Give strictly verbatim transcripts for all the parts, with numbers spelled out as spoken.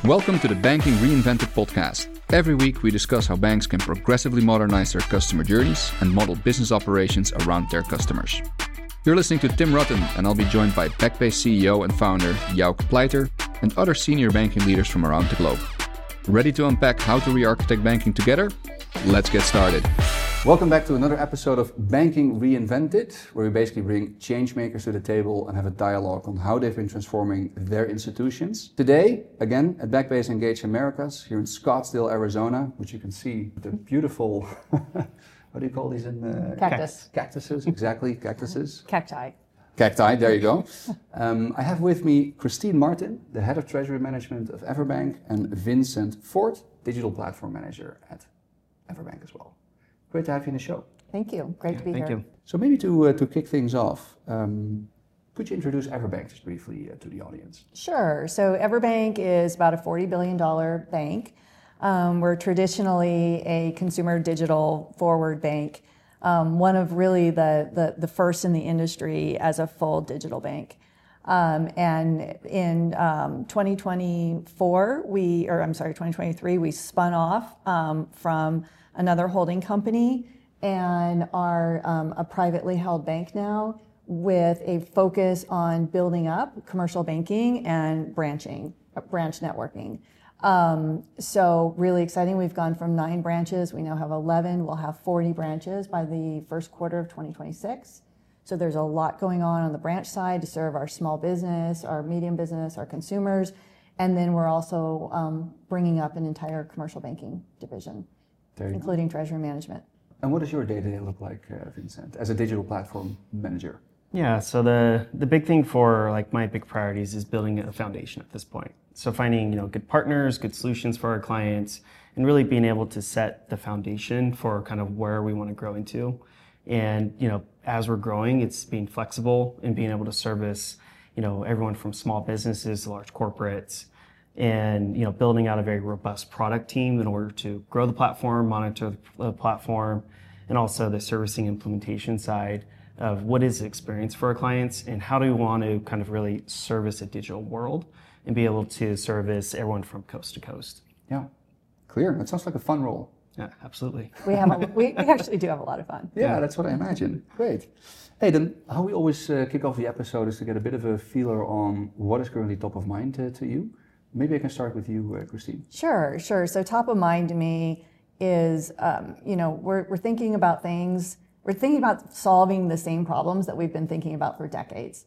Welcome to the Banking Reinvented podcast. Every week we discuss how banks can progressively modernize their customer journeys and model business operations around their customers. You're listening to Tim Rutten, and I'll be joined by Backbase C E O and founder Jouk Pleiter and other senior banking leaders from around the globe. Ready to unpack how to re-architect banking together? Let's get started. Welcome back to another episode of Banking Reinvented, where we basically bring change makers to the table and have a dialogue on how they've been transforming their institutions. Today, again, at Backbase Engage Americas, here in Scottsdale, Arizona, which you can see the beautiful, what do you call these in the... Cactus. Cactuses, exactly, cactuses. Cacti. Cacti, there you go. Um, I have with me Christine Martin, the Head of Treasury Management of Everbank, and Vincent Ford, Digital Platform Manager at Everbank as well. Great to have you in the show. Thank you. Great yeah, to be thank here. You. So maybe to uh, to kick things off, um, could you introduce Everbank just briefly uh, to the audience? Sure. So Everbank is about a forty billion dollars bank. Um, we're traditionally a consumer digital forward bank, um, one of really the, the, the first in the industry as a full digital bank. Um, and in um, twenty twenty-four, we, or I'm sorry, twenty twenty-three, we spun off um, from another holding company and are um, a privately held bank now with a focus on building up commercial banking and branching, branch networking. Um, so really exciting. We've gone from nine branches. We now have eleven. We'll have forty branches by the first quarter of twenty twenty-six. So there's a lot going on on the branch side to serve our small business, our medium business, our consumers. And then we're also um, bringing up an entire commercial banking division, including treasury management. And what does your day-to-day look like, uh, Vincent, as a digital platform manager? Yeah, so the the big thing for like my big priorities is building a foundation at this point. So finding, you know, good partners, good solutions for our clients, and really being able to set the foundation for kind of where we want to grow into. And, you know, as we're growing, it's being flexible and being able to service, you know, everyone from small businesses to large corporates, and, you know, building out a very robust product team in order to grow the platform, monitor the platform, and also the servicing implementation side of what is the experience for our clients and how do we want to kind of really service a digital world and be able to service everyone from coast to coast. Yeah, clear. That sounds like a fun role. Yeah, absolutely. We have a, we, we actually do have a lot of fun. Yeah, yeah, that's what I imagine. Great. Hey, then how we always uh, kick off the episode is to get a bit of a feeler on what is currently top of mind uh, to you. Maybe I can start with you, uh, Christine. Sure, sure. So top of mind to me is, um, you know, we're we're thinking about things, we're thinking about solving the same problems that we've been thinking about for decades.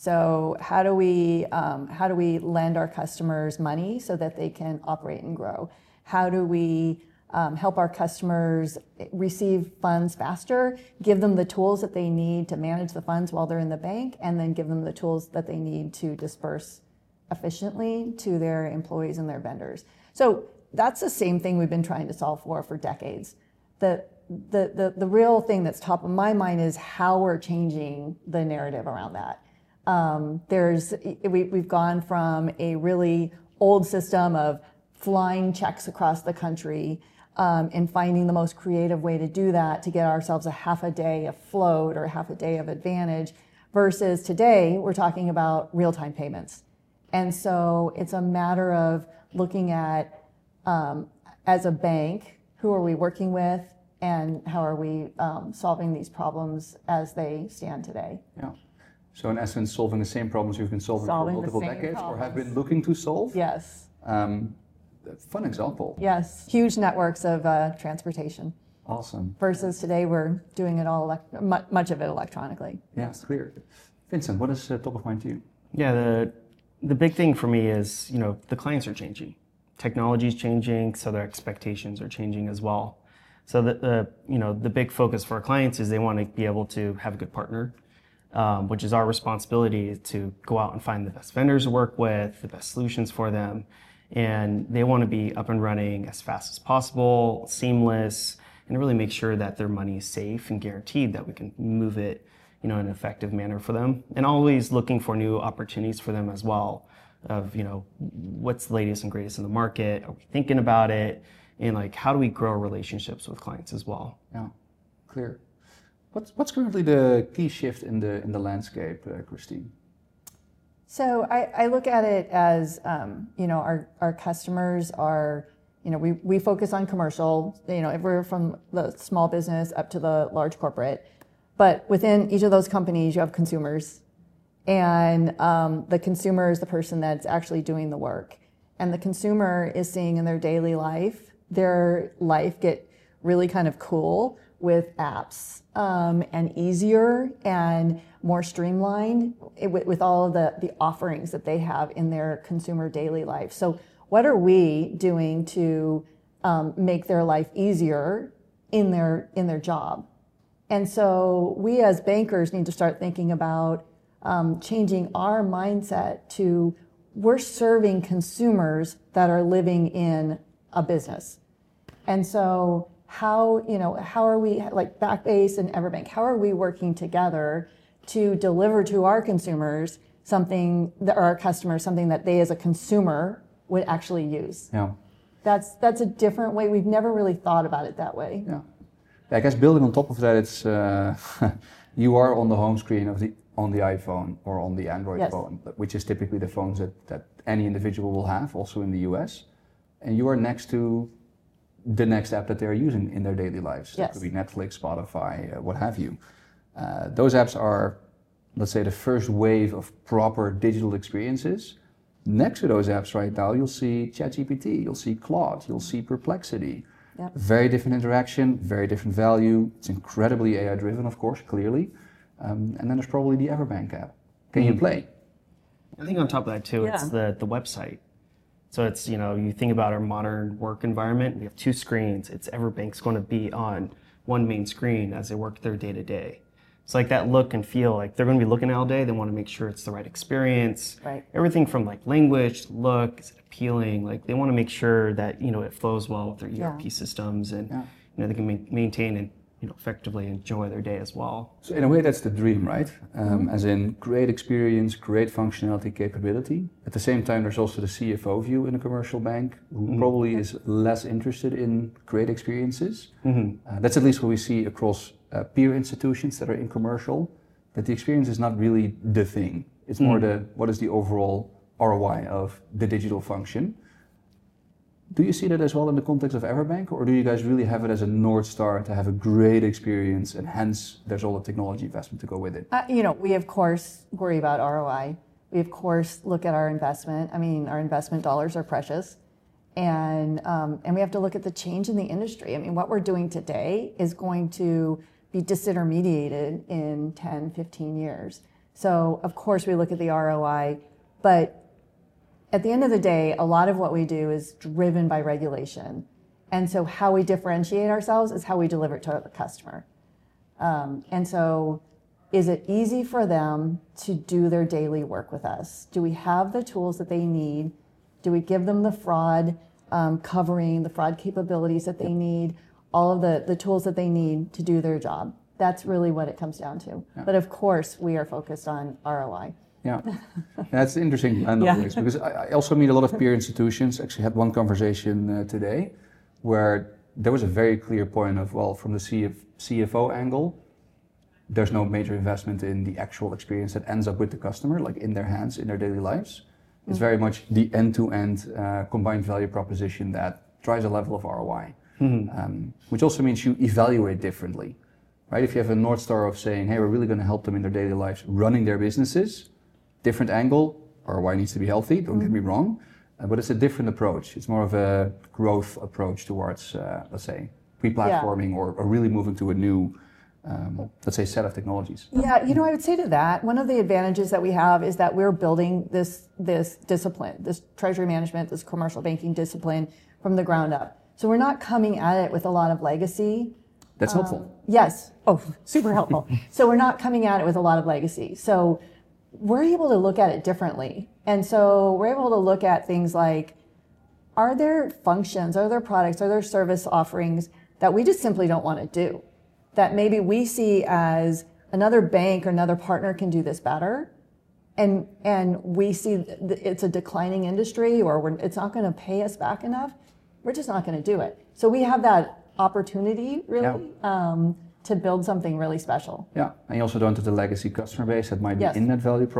So how do we um, how do we lend our customers money so that they can operate and grow? How do we um, help our customers receive funds faster, give them the tools that they need to manage the funds while they're in the bank, and then give them the tools that they need to disperse efficiently to their employees and their vendors. So that's the same thing we've been trying to solve for for decades. The, the, the, the real thing that's top of my mind is how we're changing the narrative around that. Um, there's, we, we've gone from a really old system of flying checks across the country um, and finding the most creative way to do that to get ourselves a half a day of float or half a day of advantage, versus today we're talking about real-time payments. And so it's a matter of looking at, um, as a bank, who are we working with and how are we um, solving these problems as they stand today. Yeah. So in essence, solving the same problems you've been solving, solving for multiple the same decades problems. or have been looking to solve. Yes. Um, fun example. Yes. Huge networks of uh, transportation. Awesome. Versus today we're doing it all, elect- much of it electronically. Yeah, it's clear. Vincent, what is uh, top of mind to you? Yeah, the The big thing for me is, you know, the clients are changing. Technology is changing, so their expectations are changing as well. So the, the you know, the big focus for our clients is they want to be able to have a good partner, um, which is our responsibility to go out and find the best vendors to work with, the best solutions for them. And they want to be up and running as fast as possible, seamless, and really make sure that their money is safe and guaranteed that we can move it, you know, in an effective manner for them, and always looking for new opportunities for them as well of, you know, what's the latest and greatest in the market? Are we thinking about it? And like, how do we grow relationships with clients as well? Yeah, clear. What's what's currently the key shift in the in the landscape, uh, Christine? So I, I look at it as, um, you know, our, our customers are, you know, we, we focus on commercial, you know, we're from the small business up to the large corporate. But within each of those companies, you have consumers. And um, the consumer is the person that's actually doing the work. And the consumer is seeing in their daily life, their life get really kind of cool with apps um, and easier and more streamlined with, with all of the, the offerings that they have in their consumer daily life. So what are we doing to um, make their life easier in their in their job? And so we as bankers need to start thinking about um, changing our mindset to we're serving consumers that are living in a business. And so how, you know, how are we, like Backbase and Everbank, how are we working together to deliver to our consumers something, that, or our customers, something that they as a consumer would actually use? Yeah. That's that's a different way. We've never really thought about it that way. Yeah. I guess building on top of that, it's uh, you are on the home screen of the on the iPhone or on the Android yes. phone, which is typically the phones that, that any individual will have, also in the U S. And you are next to the next app that they're using in their daily lives. Yes. It could be Netflix, Spotify, uh, what have you. Uh, those apps are, let's say, the first wave of proper digital experiences. Next to those apps right now, you'll see ChatGPT, you'll see Claude, you'll see Perplexity. Yep. Very different interaction, very different value. It's incredibly A I-driven, of course, clearly. Um, and then there's probably the Everbank app. Can mm-hmm. you play? I think on top of that too, yeah. it's the, the website. So it's, you know, you think about our modern work environment, we have two screens. It's Everbank's going to be on one main screen as they work their day to day. It's like that look and feel, like they're going to be looking all day. They want to make sure it's the right experience. Right. Everything from like language, look, is it appealing? Like they want to make sure that, you know, it flows well with their E R P yeah. systems and, yeah. you know, they can ma- maintain and, you know, effectively enjoy their day as well. So in a way, that's the dream, right? Um, mm-hmm. As in great experience, great functionality, capability. At the same time, there's also the C F O view in a commercial bank, who mm-hmm. probably is less interested in great experiences. Mm-hmm. Uh, that's at least what we see across uh, peer institutions that are in commercial, that the experience is not really the thing. It's more mm-hmm. the, what is the overall R O I of the digital function? Do you see that as well in the context of Everbank, or do you guys really have it as a North Star to have a great experience and hence there's all the technology investment to go with it? Uh, you know, we of course worry about R O I. We of course look at our investment. I mean, our investment dollars are precious. And, um, and we have to look at the change in the industry. I mean, what we're doing today is going to be disintermediated in ten, fifteen years. So of course we look at the R O I, but at the end of the day, a lot of what we do is driven by regulation. And so how we differentiate ourselves is how we deliver it to the customer. Um, and so is it easy for them to do their daily work with us? Do we have the tools that they need? Do we give them the fraud um, covering, the fraud capabilities that they need, all of the, the tools that they need to do their job? That's really what it comes down to. Yeah. But of course, we are focused on R O I. Yeah, that's interesting. I know yeah. this, because I, I also meet a lot of peer institutions. Actually had one conversation uh, today where there was a very clear point of, well, from the C F, C F O angle, there's no major investment in the actual experience that ends up with the customer, like in their hands, in their daily lives. Mm-hmm. It's very much the end-to-end uh, combined value proposition that drives a level of R O I, mm-hmm. um, which also means you evaluate differently, right? If you have a North Star of saying, hey, we're really going to help them in their daily lives running their businesses, different angle, R O I needs to be healthy, don't mm-hmm. get me wrong, uh, but it's a different approach. It's more of a growth approach towards, uh, let's say, re-platforming yeah. or, or really moving to a new, um, let's say, set of technologies. Yeah, you know, I would say to that, one of the advantages that we have is that we're building this, this discipline, this treasury management, this commercial banking discipline from the ground up. So we're not coming at it with a lot of legacy. That's um, helpful. Yes. Oh, super helpful. So we're not coming at it with a lot of legacy. So we're able to look at it differently. And so we're able to look at things like, are there functions, are there products, are there service offerings that we just simply don't want to do? That maybe we see as another bank or another partner can do this better. And and we see it's a declining industry, or we're, it's not going to pay us back enough. We're just not going to do it. So we have that opportunity, really, yeah. um, to build something really special. Yeah, and you also don't have the legacy customer base that might be yes. in that value prop.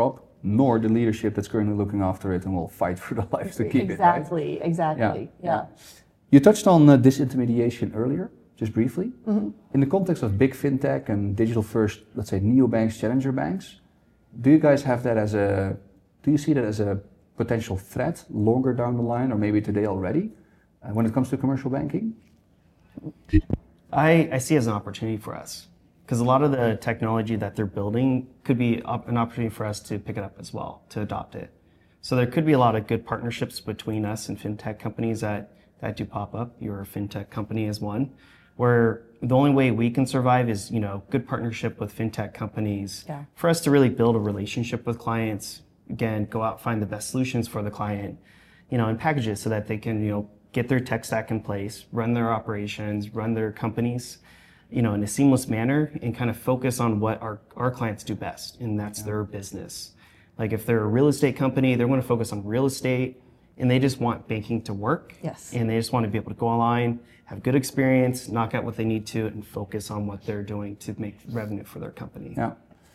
nor the leadership that's currently looking after it and will fight for the life to keep exactly, it. Right? Exactly, exactly. Yeah. yeah. You touched on uh, disintermediation earlier, just briefly. Mm-hmm. In the context of big fintech and digital-first, let's say, neobanks, challenger banks, do you guys have that as a, do you see that as a potential threat longer down the line, or maybe today already, uh, when it comes to commercial banking? I, I see it as an opportunity for us, because a lot of the technology that they're building could be op- an opportunity for us to pick it up as well, to adopt it. So there could be a lot of good partnerships between us and fintech companies that, that do pop up. Your fintech company is one, where the only way we can survive is, you know, good partnership with fintech companies yeah. for us to really build a relationship with clients. Again, go out, find the best solutions for the client, you know, and package it so that they can, you know, get their tech stack in place, run their operations, run their companies, you know, in a seamless manner, and kind of focus on what our, our clients do best, and that's yeah. their business. Like if they're a real estate company, they're going to focus on real estate, and they just want banking to work. Yes. And they just want to be able to go online, have good experience, knock out what they need to, and focus on what they're doing to make revenue for their company. Yeah.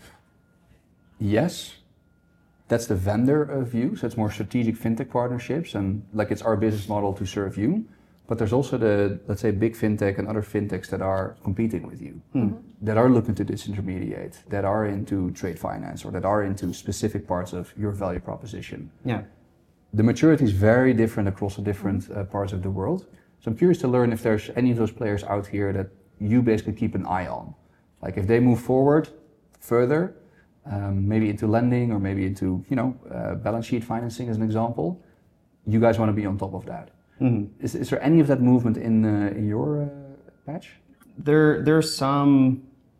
Yes. That's the vendor uh, view, so it's more strategic fintech partnerships, and like it's our business model to serve you. But there's also the, let's say, big fintech and other fintechs that are competing with you, mm-hmm. that are looking to disintermediate, that are into trade finance, or that are into specific parts of your value proposition. Yeah. The maturity is very different across the different uh, parts of the world. So I'm curious to learn if there's any of those players out here that you basically keep an eye on. Like if they move forward further, Um, maybe into lending or maybe into, you know, uh, balance sheet financing as an example, you guys want to be on top of that. Mm-hmm. Is, is there any of that movement in uh, in your uh, patch? There, there are some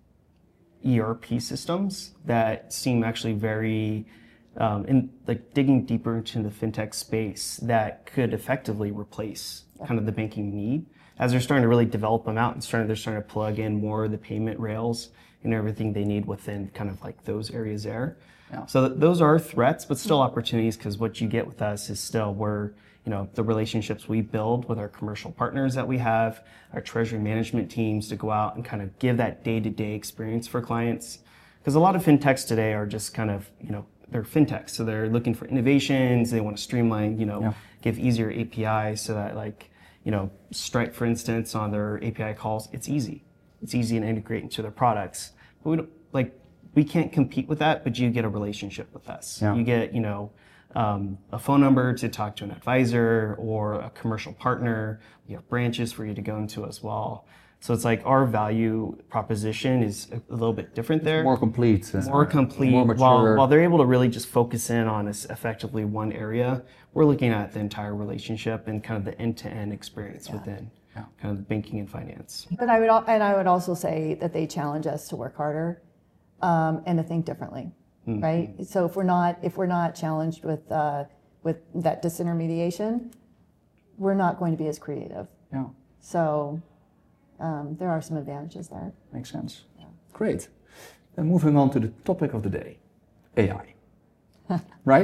E R P systems that seem actually very, um, in like digging deeper into the fintech space that could effectively replace kind of the banking need. As they're starting to really develop them out and starting, they're starting to plug in more of the payment rails and everything they need within kind of like those areas there. Yeah. So th- those are threats, but still opportunities, because what you get with us is still we're, you know, the relationships we build with our commercial partners that we have, our treasury management teams to go out and kind of give that day-to-day experience for clients. Because a lot of fintechs today are just kind of, you know, they're fintechs, so they're looking for innovations, they want to streamline, you know, yeah. give easier A P Is so that like, you know, Stripe, for instance, on their A P I calls, it's easy. It's easy to integrate into their products. But we don't, like, we can't compete with that, but you get a relationship with us. Yeah. You get, you know, um, a phone number to talk to an advisor or a commercial partner. We have branches for you to go into as well. So it's like our value proposition is a, a little bit different there. More complete. Uh, more complete. More mature. While, while they're able to really just focus in on this effectively one area, we're looking at the entire relationship and kind of the end-to-end experience yeah. within yeah. kind of the banking and finance. But I would, and I would also say that they challenge us to work harder um, and to think differently, mm-hmm. right? So if we're not if we're not challenged with uh, with that disintermediation, we're not going to be as creative. Yeah. So. Um, there are some advantages there. Makes sense. Yeah. Great. Then moving on to the topic of the day, A I. Right?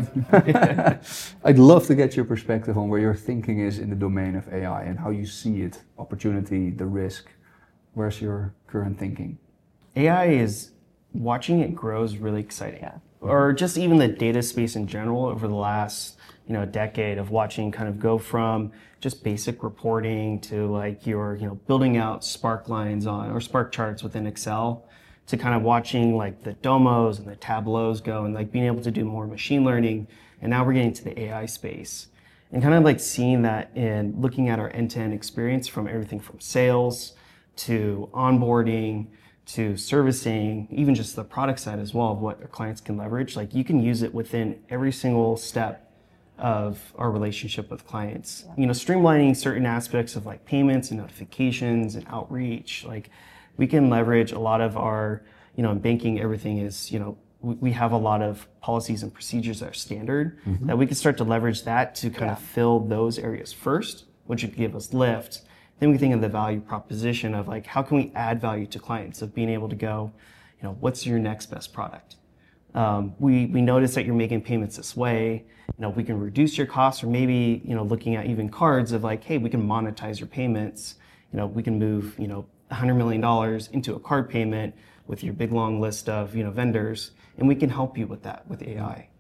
I'd love to get your perspective on where your thinking is in the domain of A I and how you see it, opportunity, the risk. Where's your current thinking? A I is, watching it grow is really exciting. Yeah. Or just even the data space in general over the last, you know, decade of watching kind of go from just basic reporting to like your, you know, building out Spark lines on or Spark charts within Excel to kind of watching like the Domos and the Tableaus go and like being able to do more machine learning. And now we're getting to the A I space and kind of like seeing that and looking at our end-to-end experience from everything from sales to onboarding to servicing, even just the product side as well of what our clients can leverage. Like you can use it within every single step of our relationship with clients. Yeah. You know, streamlining certain aspects of like payments and notifications and outreach. Like we can leverage a lot of our, you know, in banking, everything is, you know, we, we have a lot of policies and procedures that are standard mm-hmm. that we can start to leverage that to kind yeah. of fill those areas first, which would give us lift. Then we think of the value proposition of like, how can we add value to clients of being able to go, you know, what's your next best product? Um, we, we notice that you're making payments this way, you know, we can reduce your costs, or maybe, you know, looking at even cards of like, hey, we can monetize your payments. You know, we can move, you know, one hundred million dollars into a card payment with your big long list of, you know, vendors, and we can help you with that with A I.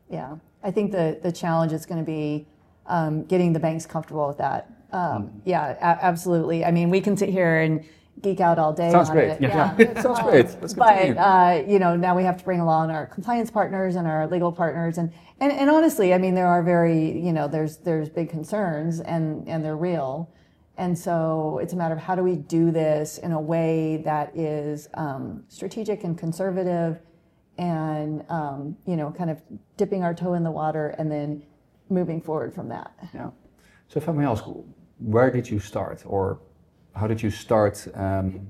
Yeah. I think the, the challenge is going to be um, getting the banks comfortable with that. Um, mm-hmm. Yeah, a- absolutely. I mean, we can sit here and geek out all day Sounds on great. it. Yeah, yeah. It sounds great. Let's continue. But uh, you know, now we have to bring along our compliance partners and our legal partners, and, and, and honestly, I mean, there are very, you know, there's there's big concerns, and, and they're real, and so it's a matter of how do we do this in a way that is um, strategic and conservative, and um, you know, kind of dipping our toe in the water and then moving forward from that. Yeah. So if I may ask, where did you start, or how did you start? Um,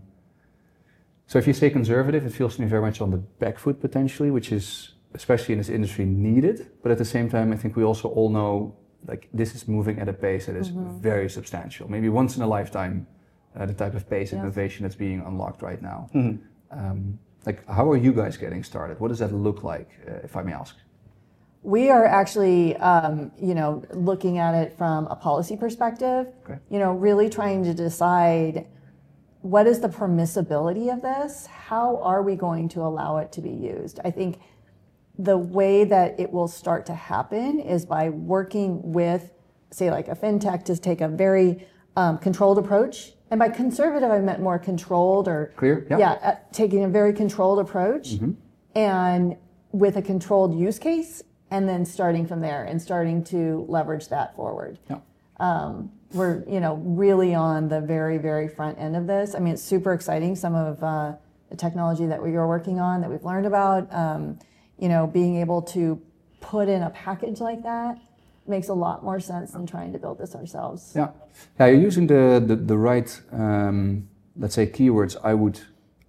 so if you say conservative, it feels to me very much on the back foot potentially, which is, especially in this industry, needed. But at the same time, I think we also all know, like, this is moving at a pace that is mm-hmm. very substantial. Maybe once in a lifetime, uh, the type of pace and yes. innovation that's being unlocked right now. Mm-hmm. Um, like, how are you guys getting started? What does that look like, uh, if I may ask? We are actually, um, you know, looking at it from a policy perspective, okay. you know, really trying to decide what is the permissibility of this? How are we going to allow it to be used? I think the way that it will start to happen is by working with, say, like a fintech to take a very um, controlled approach. And by conservative, I meant more controlled or... Clear, yeah. Yeah, uh, taking a very controlled approach mm-hmm. and with a controlled use case, and then starting from there and starting to leverage that forward. Yeah. Um, we're, you know, really on the very, very front end of this. I mean, it's super exciting, some of uh, the technology that we are working on, that we've learned about. Um, you know, being able to put in a package like that makes a lot more sense than trying to build this ourselves. Yeah, yeah, you're using the, the, the right, um, let's say, keywords I would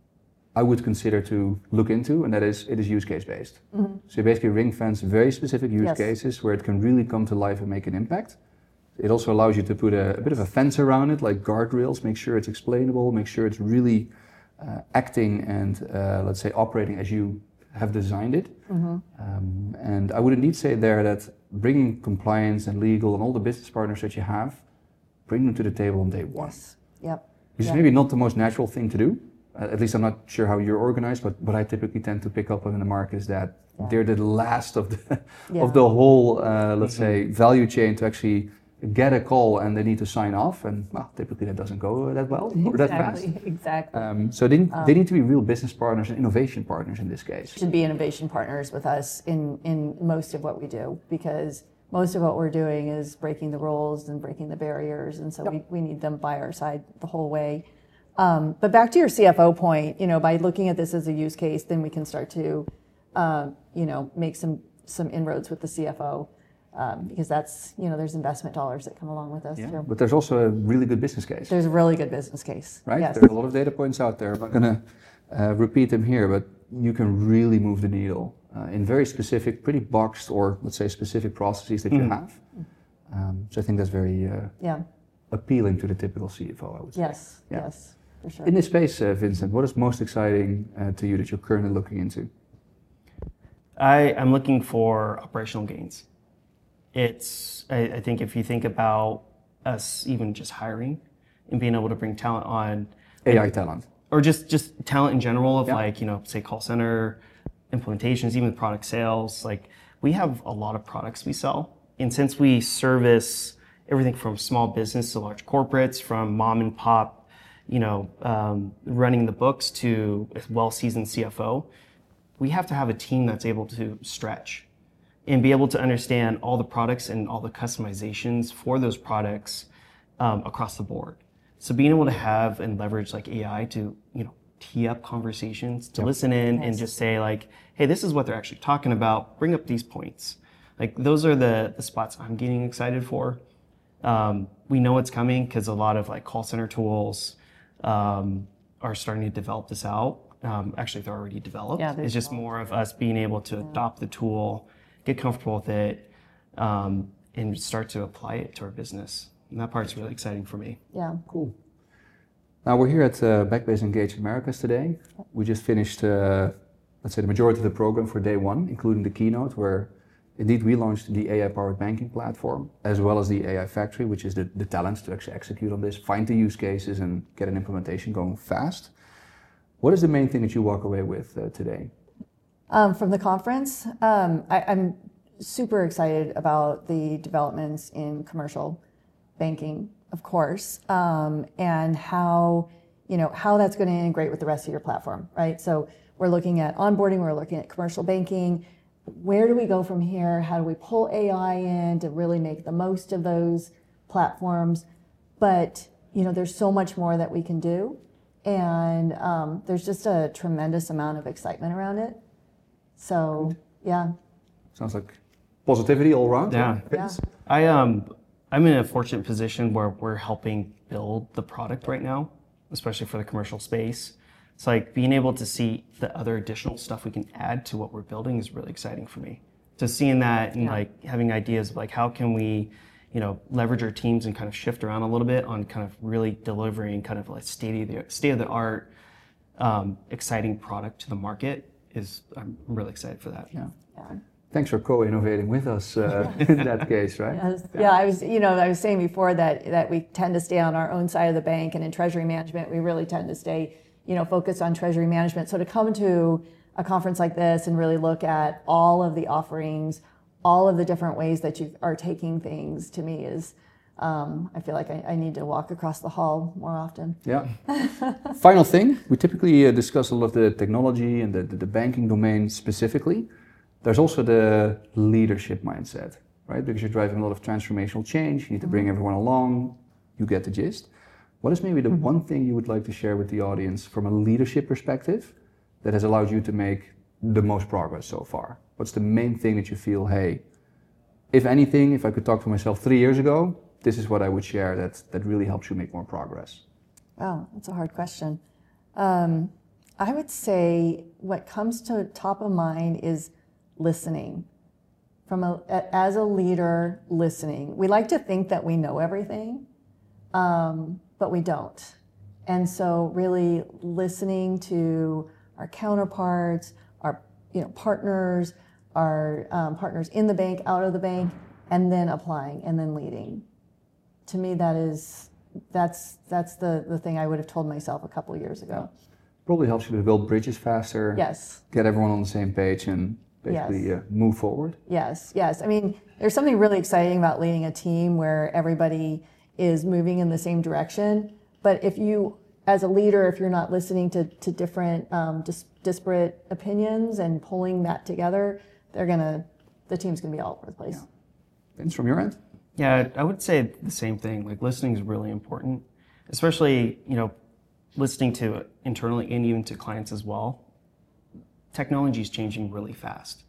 I would consider to look into, and that is, it is use case based. Mm-hmm. So you basically ring fence very specific use yes. cases where it can really come to life and make an impact. It also allows you to put a, a bit of a fence around it, like guardrails, make sure it's explainable, make sure it's really uh, acting and, uh, let's say, operating as you have designed it. Mm-hmm. Um, and I would indeed say there that bringing compliance and legal and all the business partners that you have, bring them to the table on day one. Yes. Yep. Which yep. is maybe not the most natural thing to do. Uh, at least I'm not sure how you're organized, but what I typically tend to pick up on in the market is that yeah. they're the last of the yeah. of the whole, uh, let's mm-hmm. say, value chain to actually get a call, and they need to sign off, and well, typically that doesn't go that well or exactly, that fast. Exactly. Um, so they, um, they need to be real business partners and innovation partners in this case. Should be innovation partners with us in in most of what we do, because most of what we're doing is breaking the rules and breaking the barriers, and so yep. we, we need them by our side the whole way. Um, but back to your C F O point, you know, by looking at this as a use case, then we can start to, uh, you know, make some some inroads with the C F O, um, because that's, you know, there's investment dollars that come along with us yeah, too. But there's also a really good business case. There's a really good business case, right? Yes. There's a lot of data points out there. I'm not going to uh, repeat them here, but you can really move the needle uh, in very specific, pretty boxed, or let's say specific processes that mm. you have. Um, so I think that's very uh, yeah. appealing to the typical C F O, I would say. Yes. Yeah. Yes. For sure. In this space, uh, Vincent, what is most exciting uh, to you that you're currently looking into? I, I'm looking for operational gains. It's, I, I think if you think about us even just hiring and being able to bring talent on. A I talent. Or just, just talent in general of yeah. like, you know, say call center, implementations, even product sales. Like, we have a lot of products we sell. And since we service everything from small business to large corporates, from mom and pop, you know, um, running the books to a well-seasoned C F O, we have to have a team that's able to stretch and be able to understand all the products and all the customizations for those products um, across the board. So being able to have and leverage like A I to, you know, tee up conversations, to yep. listen in nice. And just say like, hey, this is what they're actually talking about, bring up these points. Like, those are the, the spots I'm getting excited for. Um, we know it's coming because a lot of like call center tools, Um, are starting to develop this out. Um, actually, they're already developed. Yeah, it's just more of us being able to yeah. adopt the tool, get comfortable with it, um, and start to apply it to our business. And that part's really exciting for me. Yeah, cool. Now we're here at uh, Backbase Engage Americas today. We just finished, uh, let's say, the majority of the program for day one, including the keynote, where indeed we launched the A I-powered banking platform, as well as the A I Factory, which is the, the talent to actually execute on this, find the use cases, and get an implementation going fast. What is the main thing that you walk away with uh, today? Um, from the conference, um, I, I'm super excited about the developments in commercial banking, of course, um, and how, you know, how that's going to integrate with the rest of your platform, right? So we're looking at onboarding, we're looking at commercial banking. Where do we go from here? How do we pull A I in to really make the most of those platforms? But, you know, there's so much more that we can do. And um, there's just a tremendous amount of excitement around it. So, yeah. Sounds like positivity all around. Yeah. Yeah. I, um, I'm in a fortunate position where we're helping build the product right now, especially for the commercial space. It's like being able to see the other additional stuff we can add to what we're building is really exciting for me. Just seeing that and yeah. like having ideas of like how can we, you know, leverage our teams and kind of shift around a little bit on kind of really delivering kind of like state of the state of the art, um, exciting product to the market is I'm really excited for that. Yeah. yeah. Thanks for co-innovating with us uh, in that case, right? Yes. Yeah, I was, you know, I was saying before that that we tend to stay on our own side of the bank, and in treasury management, we really tend to stay, you know, focused on treasury management. So to come to a conference like this and really look at all of the offerings, all of the different ways that you are taking things, to me is, um, I feel like I, I need to walk across the hall more often. Yeah. Final thing, we typically uh, discuss a lot of the technology and the, the, the banking domain specifically. There's also the leadership mindset, right? Because you're driving a lot of transformational change, you need to bring everyone along, you get the gist. What is maybe the one thing you would like to share with the audience from a leadership perspective that has allowed you to make the most progress so far? What's the main thing that you feel, hey, if anything, if I could talk to myself three years ago, this is what I would share that, that really helps you make more progress? Wow, that's a hard question. Um, I would say what comes to top of mind is listening. From a, as a leader, listening. We like to think that we know everything, um, but we don't. And so really listening to our counterparts, our you know partners, our um, partners in the bank, out of the bank, and then applying and then leading. To me, that is that's that's the, the thing I would have told myself a couple of years ago. Probably helps you to build bridges faster. Yes. Get everyone on the same page and basically yes. uh, move forward. Yes, yes. I mean, there's something really exciting about leading a team where everybody is moving in the same direction. But if you, as a leader, if you're not listening to, to different um, dis- disparate opinions and pulling that together, they're gonna, the team's gonna be all over the place. Yeah. Vince, from your end? Yeah, I would say the same thing. Like listening is really important, especially, you know, listening to internally and even to clients as well. Technology is changing really fast.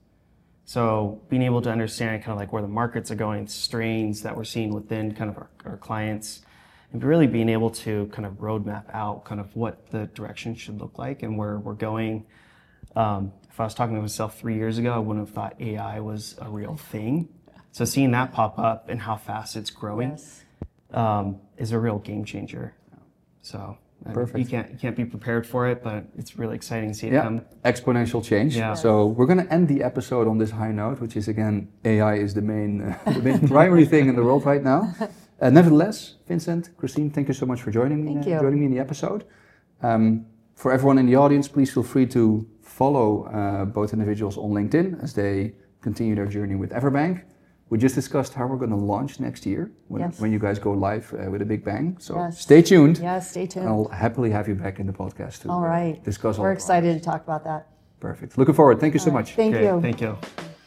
So being able to understand kind of like where the markets are going, strains that we're seeing within kind of our, our clients, and really being able to kind of roadmap out kind of what the direction should look like and where we're going. Um, if I was talking to myself three years ago, I wouldn't have thought A I was a real thing. So seeing that pop up and how fast it's growing yes. um, is a real game changer. So. Perfect. You can't you can't be prepared for it, but it's really exciting to see it yeah. come. Exponential change. Yeah. So we're going to end the episode on this high note, which is again, A I is the main, uh, the main primary thing in the world right now. Uh, nevertheless, Vincent, Christine, thank you so much for joining me. Thank uh, you. joining me in the episode. Um, for everyone in the audience, please feel free to follow uh, both individuals on LinkedIn as they continue their journey with Everbank. We just discussed how we're going to launch next year when, yes. when you guys go live uh, with a big bang. So yes. stay tuned. Yes, stay tuned. I'll happily have you back in the podcast to all right. uh, discuss all We're the excited products. to talk about that. Perfect. Looking forward. Thank you all so right. much. Thank okay, you. Thank you.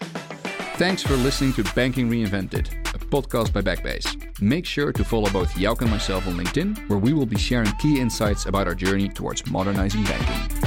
Thanks for listening to Banking Reinvented, a podcast by Backbase. Make sure to follow both Jouk and myself on LinkedIn, where we will be sharing key insights about our journey towards modernizing banking.